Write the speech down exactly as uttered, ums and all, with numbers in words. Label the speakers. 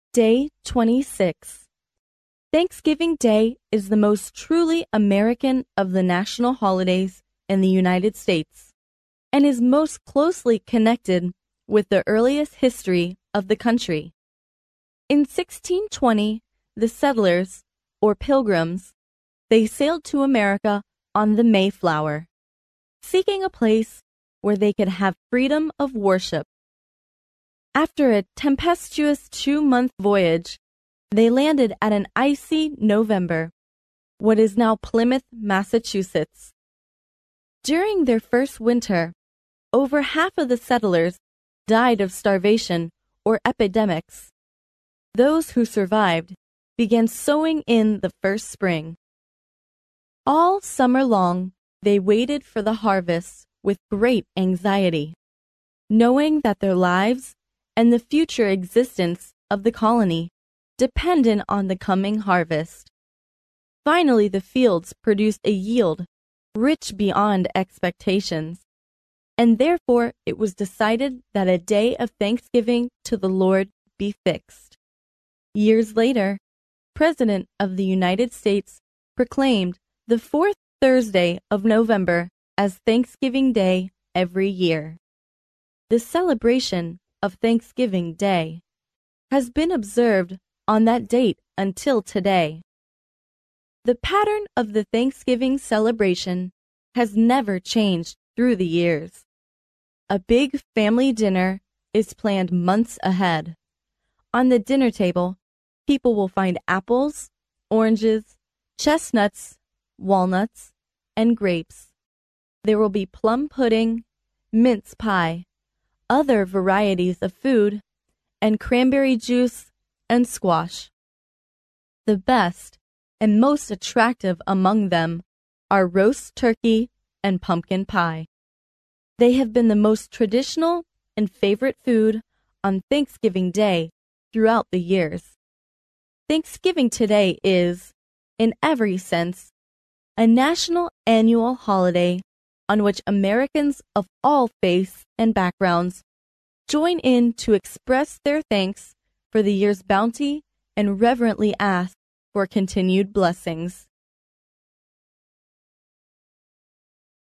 Speaker 1: Day twenty-six. Thanksgiving Day is the most truly American of the national holidays in the United States and is most closely connected with the earliest history of the country. In sixteen twenty, the settlers, or Pilgrims, they sailed to America on the Mayflower, seeking a place where they could have freedom of worship. After a tempestuous two-month voyage, they landed at an icy November, what is now Plymouth, Massachusetts. During their first winter, over half of the settlers died of starvation or epidemics. Those who survived began sowing in the first spring. All summer long, they waited for the harvest with great anxiety, knowing that their lives and the future existence of the colony depended on the coming harvest. Finally, the fields produced a yield rich beyond expectations, and therefore it was decided that a day of thanksgiving to the Lord be fixed. Years later, President of the United States proclaimed the fourth Thursday of November as Thanksgiving Day every year. The celebration of Thanksgiving Day has been observed on that date until today. The pattern of the Thanksgiving celebration has never changed through the years. A big family dinner is planned months ahead. On the dinner table, people will find apples, oranges, chestnuts, walnuts, and grapes. There will be plum pudding, mince pie, other varieties of food, and cranberry juice and squash. The best and most attractive among them are roast turkey and pumpkin pie. They have been the most traditional and favorite food on Thanksgiving Day throughout the years. Thanksgiving today is, in every sense, a national annual holiday on which Americans of all faiths and backgrounds join in to express their thanks for the year's bounty and reverently ask for continued blessings.